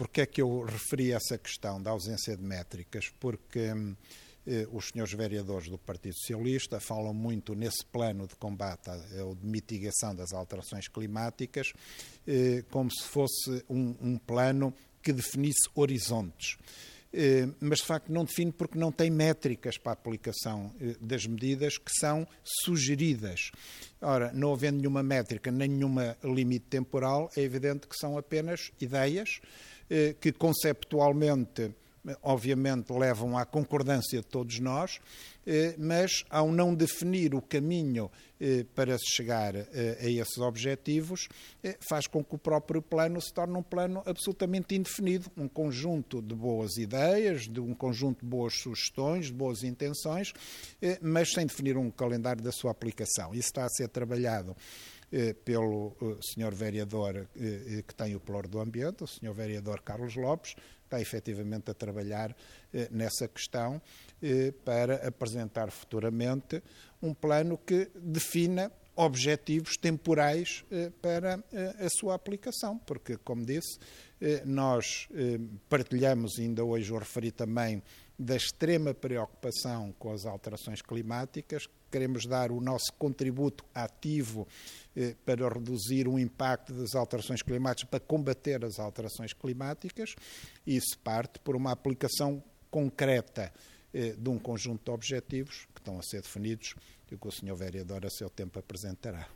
Porque é que eu referi essa questão da ausência de métricas? Porque os senhores vereadores do Partido Socialista falam muito nesse plano de combate ou de mitigação das alterações climáticas como se fosse um plano que definisse horizontes. Mas, de facto, não define porque não tem métricas para a aplicação das medidas que são sugeridas. Ora, não havendo nenhuma métrica, nem nenhuma limite temporal, é evidente que são apenas ideias que conceptualmente, obviamente, levam à concordância de todos nós, mas ao não definir o caminho para se chegar a esses objetivos, faz com que o próprio plano se torne um plano absolutamente indefinido, um conjunto de boas ideias, de um conjunto de boas sugestões, de boas intenções, mas sem definir um calendário da sua aplicação. Isso está a ser trabalhado pelo senhor vereador que tem o pelouro do ambiente, o senhor vereador Carlos Lopes, está efetivamente a trabalhar nessa questão para apresentar futuramente um plano que defina objetivos temporais para a sua aplicação, porque, como disse, nós partilhamos, ainda hoje o referi também, da extrema preocupação com as alterações climáticas, queremos dar o nosso contributo ativo para reduzir o impacto das alterações climáticas, para combater as alterações climáticas, e isso parte por uma aplicação concreta de um conjunto de objetivos que estão a ser definidos e que o senhor vereador a seu tempo apresentará.